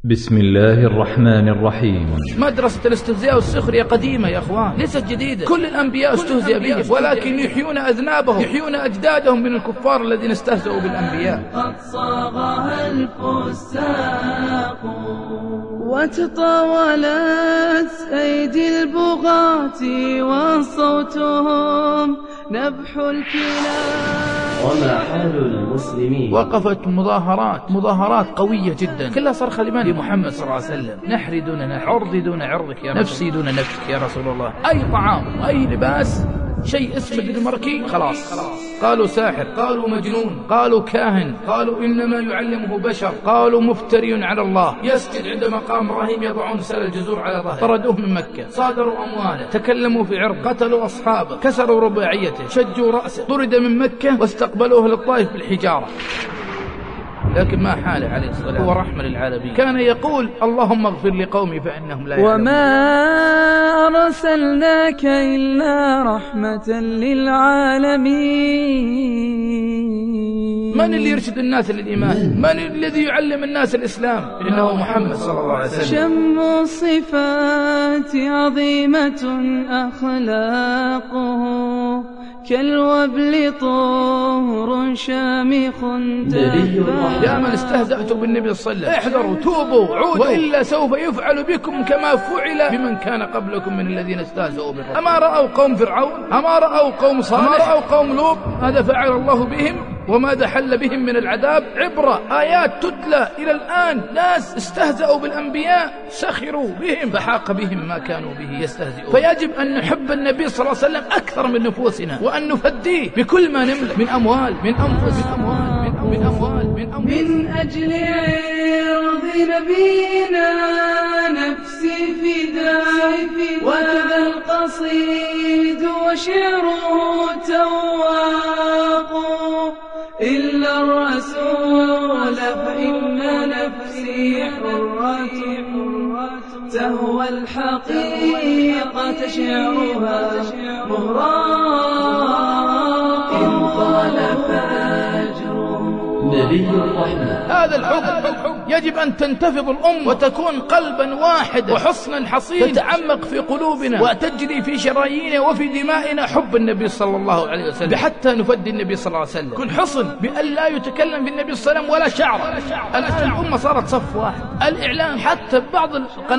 بسم الله الرحمن الرحيم. مدرسة الاستهزاء والسخرية قديمة يا أخوان، ليست جديدة. كل الأنبياء استهزئ بهم، ولكن يحيون أذنابهم، يحيون أجدادهم من الكفار الذين استهزئوا بالأنبياء. قد صاغها الفساق وتطاولت أيدي البغاة وصوتهم نبح الكلاب. وما حال المسلمين؟ وقفت مظاهرات قوية جدا، كلها صرخة لمحمد صلى الله عليه وسلم: نحري دون نحر، عرضي دون عرضك يا نفسي دون نفسك يا رسول الله. أي طعام وأي لباس شيء اسمه الدنماركي خلاص قالوا ساحر، قالوا مجنون، قالوا كاهن، قالوا إنما يعلمه بشر، قالوا مفتري على الله، يسجد عند مقام إبراهيم، يضعون سل الجزور على ظهره. طردوه من مكة، صادروا أمواله، تكلموا في عرض، قتلوا أصحابه، كسروا رباعيته، شجوا رأسه، طرد من مكة واستقبلوه للطائف بالحجارة. لكن ما حاله عليه الصلاة والسلام، هو رحمة للعالمين، كان يقول: اللهم اغفر لقومي فإنهم لا يعلمون. وما أرسلناك إلا رحمة للعالمين. من اللي يرشد الناس للإيمان؟ من الذي يعلم الناس الإسلام؟ إنه محمد صلى الله عليه وسلم. شم الصفات عظيمة أخلاقه كالوبل طهر شامخ تهبى. يا من استهزأتوا بالنبي صلى الله عليه وسلم، احذروا، توبوا، عودوا، وإلا سوف يفعل بكم كما فعل بمن كان قبلكم من الذين استهزأوا بالرسول. أما رأوا قوم فرعون؟ أما رأوا قوم صالح؟ أما رأوا قوم لوط؟ هذا فعل الله بهم وماذا حل بهم من العذاب. عبرة، آيات تتلى إلى الآن. ناس استهزأوا بالأنبياء، سخروا بهم، فحاق بهم ما كانوا به يستهزئون. فيجب أن نحب النبي صلى الله عليه وسلم أكثر من نفوسنا، وأن نفديه بكل ما نملك من أموال، من أنفس، من أجل عرض نبينا نفسي فداء. وكذا القصيد وشعره تواق، إلا الرسول فإن نفسي حرة تهوى الحقيقة شعرها مهراق. إن طال فأجره نبي الرحمة. هذا الحب يجب أن تنتفض الأمة وتكون قلبا واحدا وحصنا حصين، تتعمق في قلوبنا وتجري في شراييننا وفي دمائنا حب النبي صلى الله عليه وسلم، حتى نفدي النبي صلى الله عليه وسلم. كن حصن بأن لا يتكلم في النبي صلى الله عليه وسلم ولا شعر. الآن الأمة صارت صف واحد. الإعلام حتى بعض القنوات